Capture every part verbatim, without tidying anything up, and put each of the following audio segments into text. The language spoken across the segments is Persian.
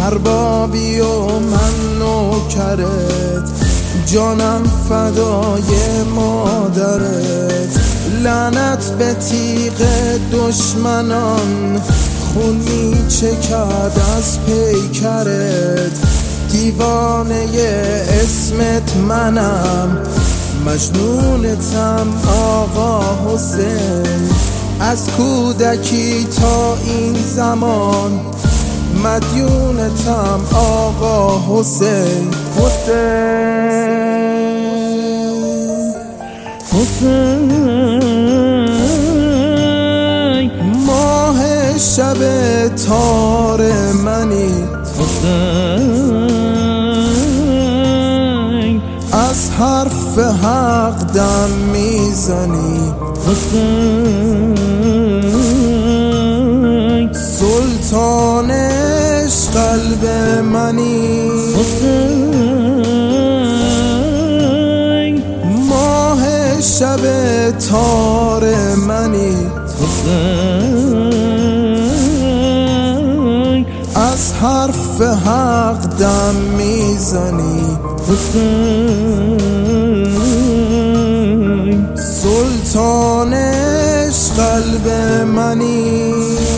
اربابی و من نوکرت، جانم فدای مادرت. لعنت به تیغ دشمنان، خون می چکد از پیکرت. دیوانه اسمت منم، مجنونتم آقا حسین. از کودکی تا این زمان مدیونتم آقا حسین. حسین حسین ماه شب تار منی. حسین از حرف حق دم میزنی. حسین سلطانش قلب منی. حسین ماه شب تار منی. حسین از حرف حق دم میزنی. حسین سلطانش قلب منی.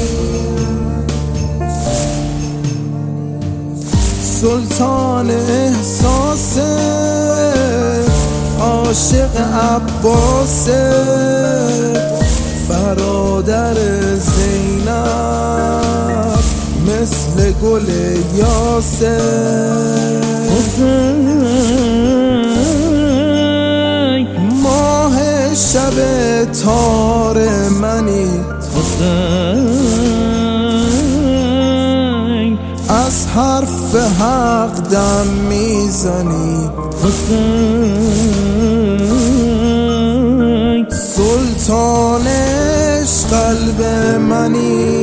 سلطان احساس عاشق عباس، برادر زینب مثل گل یاسر. حسین ماه شب تار منی. حسین از حرف حق دم میزنی. حسین سلطانش قلب منی.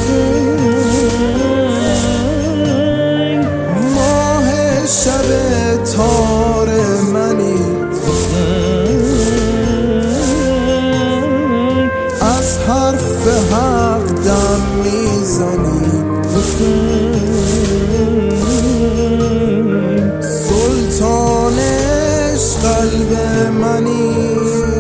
حسین ماه شب تار منی. حسین از حرف حق دم میزنی. حسین سلطانش قلب منی.